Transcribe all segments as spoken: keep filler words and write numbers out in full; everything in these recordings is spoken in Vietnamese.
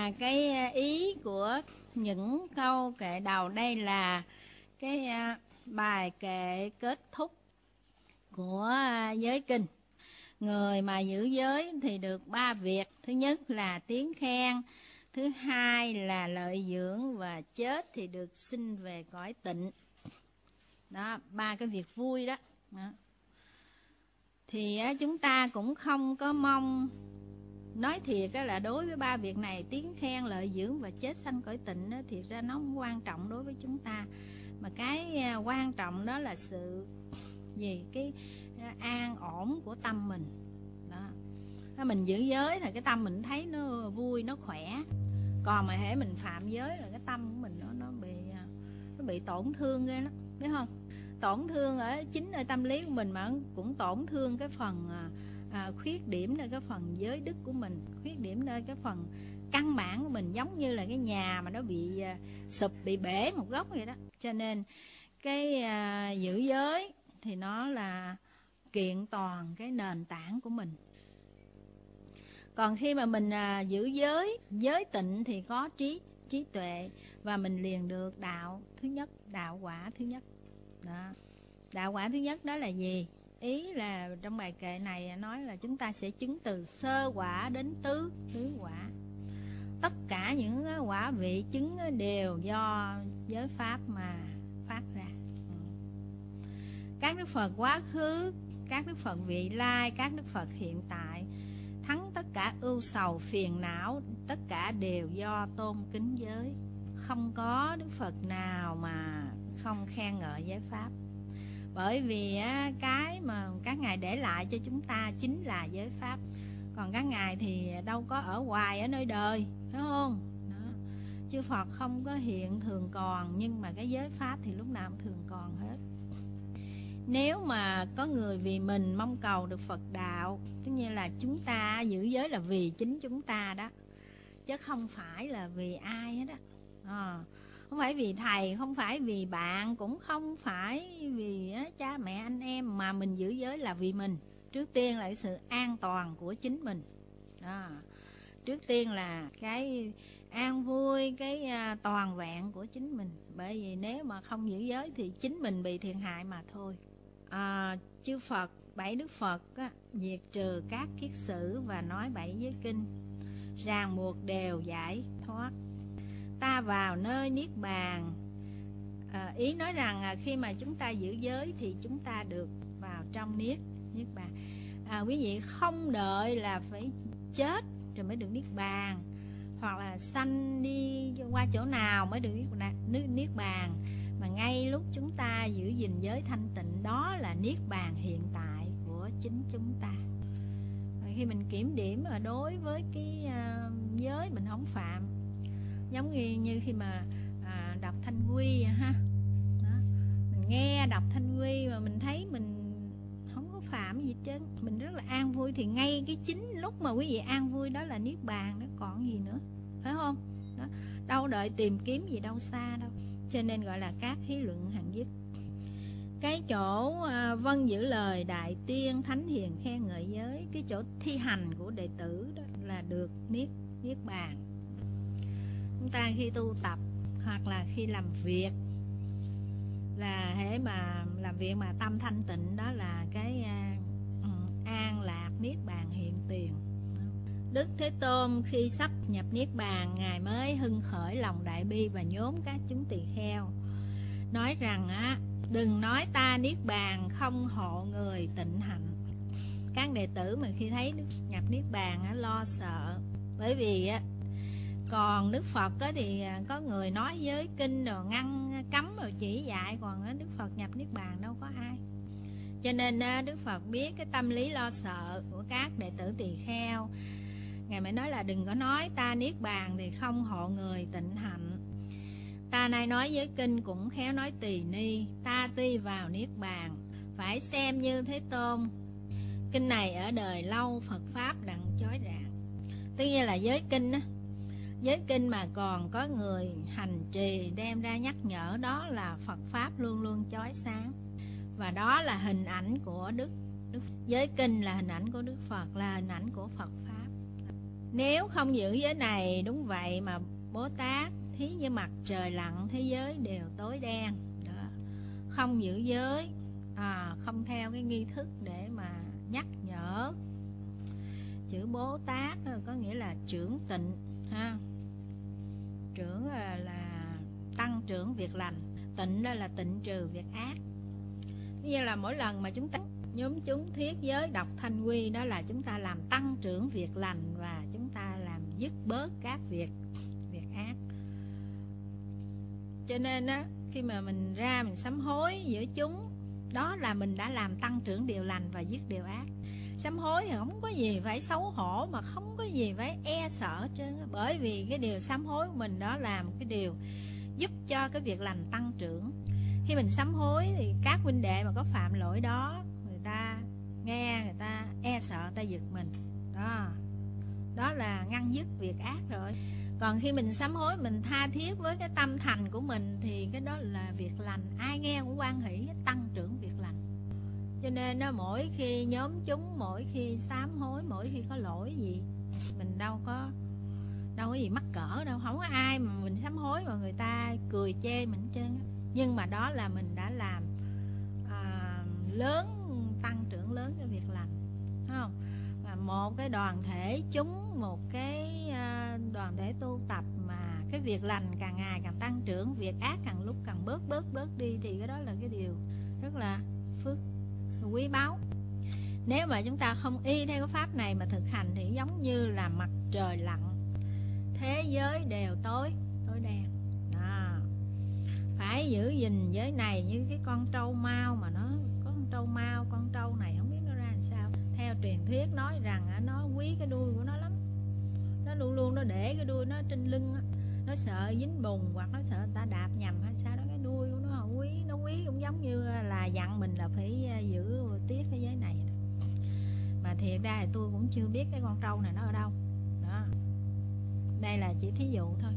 à, cái ý của những câu kệ đầu đây là cái à, bài kệ kết thúc của à, giới kinh. Người mà giữ giới thì được ba việc. Thứ nhất là tiếng khen, thứ hai là lợi dưỡng, và chết thì được sinh về cõi tịnh. Đó, ba cái việc vui đó, đó. Thì á, chúng ta cũng không có mong, nói thiệt á, là đối với ba việc này, tiếng khen, lợi dưỡng và chết sanh cõi tịnh á, thì ra nó không quan trọng đối với chúng ta. Mà cái à, quan trọng đó là sự gì? Cái à, an ổn của tâm mình đó. Mình giữ giới là cái tâm mình thấy nó vui, nó khỏe. Còn mà hễ mình phạm giới là cái tâm của mình nó nó bị nó bị tổn thương ghê lắm, biết không? Tổn thương ở chính ở tâm lý của mình, mà cũng tổn thương cái phần à, à, khuyết điểm nơi cái phần giới đức của mình, khuyết điểm nơi cái phần căn bản của mình, giống như là cái nhà mà nó bị à, sụp, bị bể một góc vậy đó. Cho nên cái à, giữ giới thì nó là kiện toàn cái nền tảng của mình. Còn khi mà mình à, giữ giới, giới tịnh thì có trí, trí tuệ, và mình liền được đạo thứ nhất, đạo quả thứ nhất. Đó. Đạo quả thứ nhất đó là gì? Ý là trong bài kệ này nói là chúng ta sẽ chứng từ sơ quả đến tứ, tứ quả. Tất cả những quả vị chứng đều do giới pháp mà phát ra. Các đức Phật quá khứ, các đức Phật vị lai, các đức Phật hiện tại, thắng tất cả ưu sầu phiền não, tất cả đều do tôn kính giới. Không có đức Phật nào mà không khen ngợi giới pháp. Bởi vì á, cái mà các ngài để lại cho chúng ta chính là giới pháp. Còn các ngài thì đâu có ở hoài ở nơi đời, phải không? Đó. Chư Phật không có hiện thường còn, nhưng mà cái giới pháp thì lúc nào cũng thường còn hết. Nếu mà có người vì mình mong cầu được Phật đạo, tức như là chúng ta giữ giới là vì chính chúng ta đó, chứ không phải là vì ai hết á. À, không phải vì thầy, không phải vì bạn, cũng không phải vì á, cha mẹ anh em, mà mình giữ giới là vì mình. Trước tiên là sự an toàn của chính mình. À, trước tiên là cái an vui, cái à, toàn vẹn của chính mình. Bởi vì nếu mà không giữ giới thì chính mình bị thiệt hại mà thôi. À, chư Phật, bảy đức Phật á, diệt trừ các kiết sử và nói bảy giới kinh, ràng buộc đều giải thoát. Ta vào nơi niết bàn. À, ý nói rằng à, khi mà chúng ta giữ giới thì chúng ta được vào trong niết niết bàn. À, quý vị không đợi là phải chết rồi mới được niết bàn, hoặc là sanh đi qua chỗ nào mới được niết, niết bàn, mà ngay lúc chúng ta giữ gìn giới thanh tịnh, đó là niết bàn hiện tại của chính chúng ta. Và khi mình kiểm điểm ở đối với cái uh, giới mình không phạm, giống như, như khi mà à, đọc thanh quy ha, đó. Mình nghe đọc thanh quy mà mình thấy mình không có phạm gì chứ, mình rất là an vui, thì ngay cái chính lúc mà quý vị an vui đó là niết bàn, nó còn gì nữa, phải không? Đó. Đâu đợi tìm kiếm gì đâu xa đâu. Cho nên gọi là các thí luận hằng dứt. Cái chỗ à, vâng giữ lời đại tiên thánh hiền khen ngợi giới, cái chỗ thi hành của đệ tử đó là được niết niết bàn. Chúng ta khi tu tập hoặc là khi làm việc, là hễ mà làm việc mà tâm thanh tịnh, đó là cái uh, an lạc niết bàn hiện tiền. Đức Thế Tôn khi sắp nhập niết bàn, ngài mới hưng khởi lòng đại bi và nhốn các chúng tỳ kheo, nói rằng á, đừng nói ta niết bàn không hộ người tịnh hạnh. Các đệ tử mà khi thấy Đức nhập niết bàn á, lo sợ, bởi vì á, còn Đức Phật á, thì có người nói giới kinh rồi ngăn cấm rồi chỉ dạy, còn á, Đức Phật nhập niết bàn đâu có ai. Cho nên á, Đức Phật biết cái tâm lý lo sợ của các đệ tử tỳ kheo, ngài mới nói là đừng có nói ta niết bàn thì không hộ người tịnh hạnh. Ta nay nói giới kinh cũng khéo nói tỳ ni, ta tuy vào niết bàn phải xem như Thế Tôn. Kinh này ở đời lâu, Phật pháp đặng chói rạng. Tất nhiên là giới kinh á, giới kinh mà còn có người hành trì đem ra nhắc nhở, đó là Phật pháp luôn luôn chói sáng. Và đó là hình ảnh của Đức, Đức giới kinh là hình ảnh của Đức Phật, là hình ảnh của Phật pháp. Nếu không giữ giới này, đúng vậy mà Bồ Tát thí như mặt trời lặn, thế giới đều tối đen. Đó. Không giữ giới, à, không theo cái nghi thức để mà nhắc nhở. Chữ Bồ Tát có nghĩa là trưởng tịnh ha. Trưởng là, là tăng trưởng việc lành, tịnh đó là tịnh trừ việc ác. Như là mỗi lần mà chúng ta nhóm chúng thiết giới đọc thanh quy, đó là chúng ta làm tăng trưởng việc lành và chúng ta làm dứt bớt các việc việc ác. Cho nên á, khi mà mình ra mình sám hối giữa chúng, đó là mình đã làm tăng trưởng điều lành và dứt điều ác. Sám hối thì không có gì phải xấu hổ, mà không có gì phải e sợ chứ, bởi vì cái điều sám hối của mình đó là một cái điều giúp cho cái việc lành tăng trưởng. Khi mình sám hối thì các huynh đệ mà có phạm lỗi đó, người ta nghe, người ta e sợ, người ta giật mình. Đó, đó là ngăn dứt việc ác rồi. Còn khi mình sám hối, mình tha thiết với cái tâm thành của mình thì cái đó là việc lành, ai nghe cũng hoan hỷ, tăng trưởng việc lành. Cho nên đó, mỗi khi nhóm chúng, mỗi khi sám hối, mỗi khi có lỗi gì, mình đâu có đâu có gì mắc cỡ đâu, không có ai mà mình sám hối mà người ta cười chê mình hết trơn. Nhưng mà đó là mình đã làm à, lớn, tăng trưởng lớn cái việc lành, thấy không? Và một cái đoàn thể chúng, một cái à, đoàn thể tu tập mà cái việc lành càng ngày càng tăng trưởng, việc ác càng lúc càng bớt bớt bớt đi, thì cái đó là cái điều rất là phước quý báu. Nếu mà chúng ta không y theo cái pháp này mà thực hành thì giống như là mặt trời lặn, thế giới đều tối tối đen. Đó. Phải giữ gìn giới này như cái con trâu mao, mà nó có con trâu mao, con trâu này không biết nó ra làm sao. Theo truyền thuyết nói rằng nó quý cái đuôi của nó lắm, nó luôn luôn nó để cái đuôi nó trên lưng, nó sợ dính bùn hoặc nó sợ người ta đạp nhầm hay sao đó, cái đuôi của nó quý, nó quý cũng giống như là dặn mình là phải giữ tiết cái giới này. Mà thiệt ra thì tôi cũng chưa biết cái con trâu này nó ở đâu. Đó, đây là chỉ thí dụ thôi.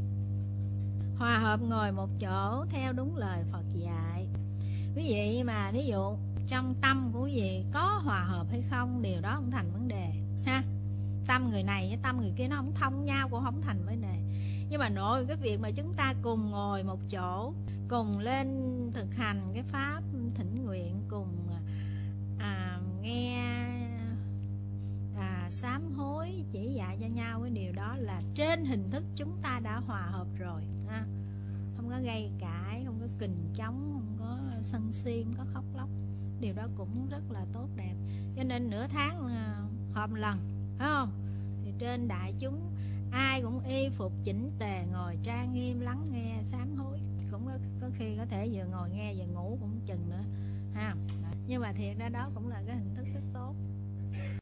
Hòa hợp ngồi một chỗ theo đúng lời Phật dạy. Quý vị mà ví dụ trong tâm của quý vị có hòa hợp hay không, điều đó không thành vấn đề ha. Tâm người này với tâm người kia nó không thông nhau cũng không thành vấn đề. Nhưng mà nội cái việc mà chúng ta cùng ngồi một chỗ, cùng lên thực hành cái pháp thỉnh nguyện, cùng à, nghe à, sám hối chỉ dạy cho nhau, cái điều đó là trên hình thức chúng ta đã hòa hợp rồi ha. Không có gây cãi, không có kình chống, không có sân si, không có khóc lóc, điều đó cũng rất là tốt đẹp. Cho nên nửa tháng họp một lần, phải không? Thì trên đại chúng ai cũng y phục chỉnh tề, ngồi trang nghiêm lắng nghe sám hối. Cũng có, có khi có thể vừa ngồi nghe vừa ngủ cũng chừng nữa ha. Nhưng mà thiệt ra đó cũng là cái hình thức rất